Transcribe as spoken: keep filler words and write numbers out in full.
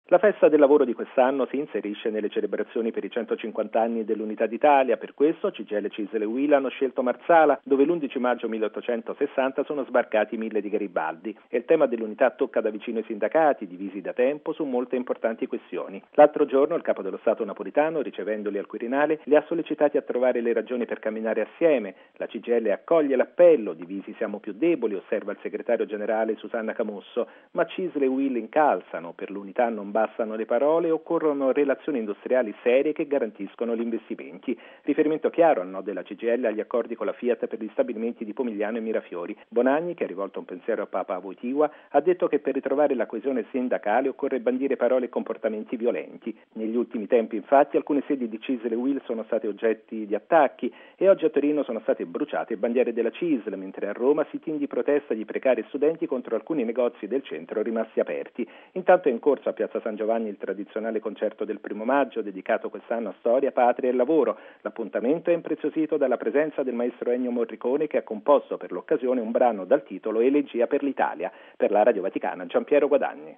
La festa del lavoro di quest'anno si inserisce nelle celebrazioni per i centocinquanta anni dell'Unità d'Italia, per questo C G I L, C I S L e U I L hanno scelto Marsala, dove l'undici maggio milleottocentosessanta sono sbarcati i mille di Garibaldi, e il tema dell'unità tocca da vicino i sindacati, divisi da tempo su molte importanti questioni. L'altro giorno il capo dello Stato napolitano, ricevendoli al Quirinale, li ha sollecitati a trovare le ragioni per camminare assieme. La C G I L accoglie l'appello, divisi siamo più deboli, osserva il segretario generale Susanna Camusso, ma C I S L e U I L incalzano, per l'unità non bastano le parole, occorrono relazioni industriali serie che garantiscono gli investimenti. Riferimento chiaro al no della C G I L agli accordi con la Fiat per gli stabilimenti di Pomigliano e Mirafiori. Bonagni, che ha rivolto un pensiero a Papa Wojtyła, ha detto che per ritrovare la coesione sindacale occorre bandire parole e comportamenti violenti. Negli ultimi tempi, infatti, alcune sedi di C I S L e U I L sono state oggetti di attacchi e oggi a Torino sono state bruciate bandiere della C I S L, mentre a Roma sit-in di protesta di precari e studenti contro alcuni negozi del centro rimasti aperti. Intanto è in corso a Piazza San Giovanni il tradizionale concerto del primo maggio, dedicato quest'anno a storia, patria e lavoro. L'appuntamento è impreziosito dalla presenza del maestro Ennio Morricone, che ha composto per l'occasione un brano dal titolo Elegia per l'Italia. Per la Radio Vaticana, Giampiero Guadagni.